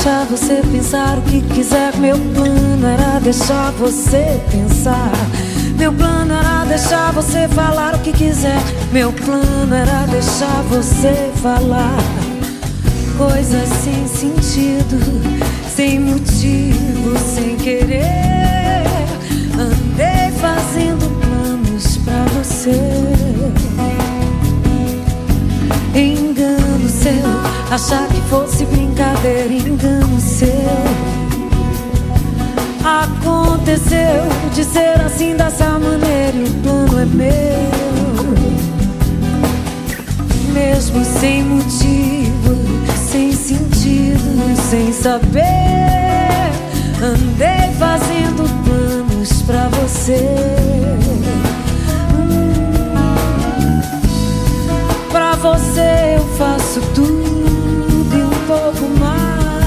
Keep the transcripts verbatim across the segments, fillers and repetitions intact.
deixar você pensar o que quiser. Meu plano era deixar você pensar. Meu plano era deixar você falar o que quiser. Meu plano era deixar você falar coisas sem sentido, sem motivo, sem querer. Andei fazendo planos pra você. Engano seu, achar que fosse brincadeira. Engano seu. Aconteceu de ser assim, dessa maneira, e o plano é meu. Mesmo sem motivo, sem sentido, sem saber, andei fazendo planos pra você. hum. Pra você eu faço tudo e um pouco mais.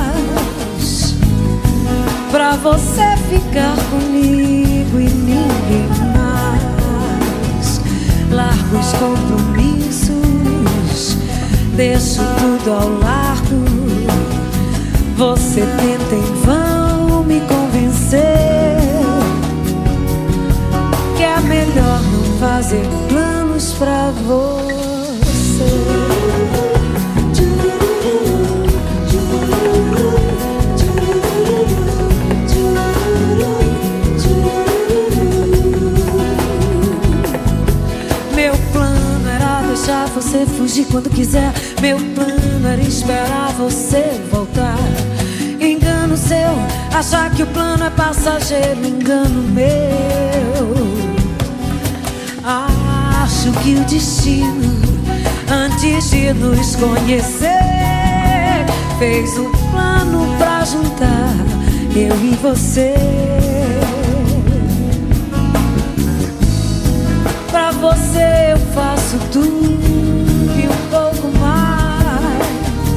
Pra você ficar comigo e ninguém mais. Largo os compromissos, deixo tudo ao largo. Você tenta em vão me convencer que é melhor não fazer planos pra você. Deixar você fugir quando quiser. Meu plano era esperar você voltar. Engano seu, achar que o plano é passageiro. Engano meu. Acho que o destino, antes de nos conhecer, fez um plano pra juntar eu e você. Pra você eu faço tudo e um pouco mais.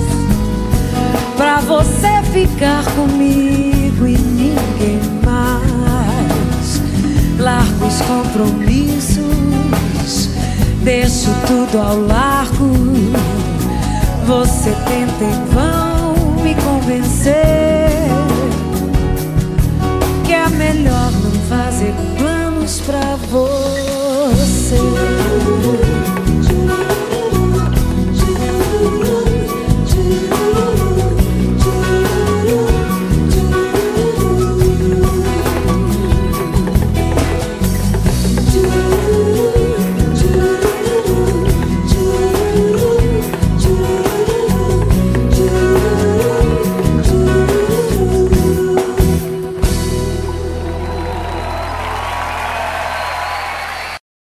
Pra você ficar comigo e ninguém mais. Largo os compromissos, deixo tudo ao largo. Você tenta em vão me convencer que é melhor não fazer planos pra você.